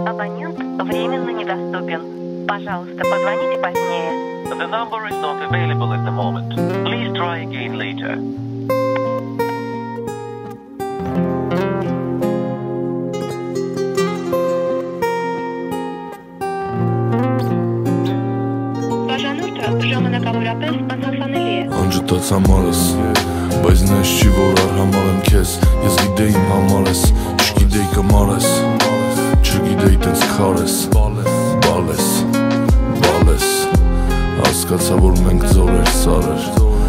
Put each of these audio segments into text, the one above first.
Абонент временно недоступен. Пожалуйста, позвоните позднее. The number is not available at the moment. Please try again later. Բաժանորդը ժամանակավորապես անհասանելի է։ Անջտած համար ես, բայց նես չի որ արհամար եմ քեզ։ Ես գիտեի իմ համար ես, չգիտեի կմար ես, չգիտեի տենց քար ես, բալ ես, հասկացա որ մենք ձորեր սարեր,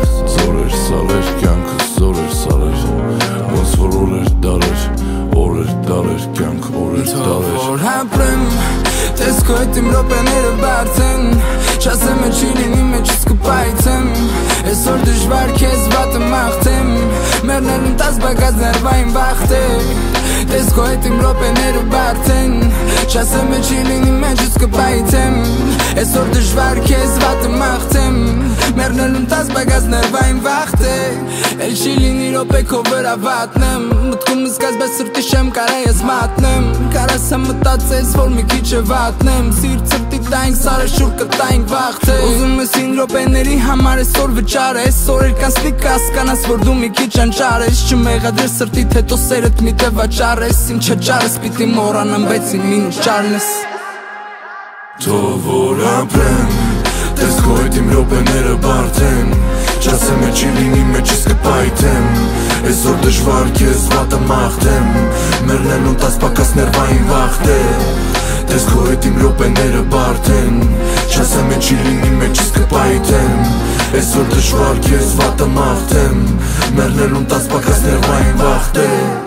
կյանքս զորեր սարեր, ոնց որ օրեր դարեր, կյանք օրեր դարեր։ Որ հապրեմ, տես քո հետ իմ ռոպեները բարձեն, չասեմ է չի լինի մեջս կպայցեմ, այսօր դժվար քեզ վատը մաղթեմ, մերնելում տաս բագած ներվային բախտ է, տես քո հետ իմ ռոպեները բարձեն, չասեմ է չի լինի մեջս կպայցեմ, այսօր դժվար քեզ վատը մաղթեմ, մերնելում տաս բագած ներվային բախտ է, էլ չի լինի ռոպե քո վրա վատնեմ, մտքումս կազ բես սրտի շեմ կարա ես մատնեմ, կարաս եմ մտածես որ մի քիչ է վատնեմ, սիրտ սրտի տայինք սարը շուր կտայինք վաղթե, ուզում ես ինձ ռոպեների համար այսօր վճար ես, օրեր կանցնի կասկանաս որ դու մի քիչ անճար ես, չմեղադրես սրտիդ հետո սերդ մի տե վաճար ես, իմ չճարես պիտի մորանամ բայց իմ մինուս ճարն ես։ Թող որ ապրեմ, տես քո հետ իմ ռոպեները բարդեն, չասեմ է չի լինի մեջս կպայթեմ, այսօր դժվար քեզ վատը մաղթեմ, մերնելուն տաս պակաս ներվային վաղթ է, տես քո հետ իմ ռոպեները բարդեն, չասեմ է չի լինի մեջս կպայթեմ, այսօր դժվար քեզ վատը մաղթեմ, մերնելուն տաս պակաս ներվային վաղթ է։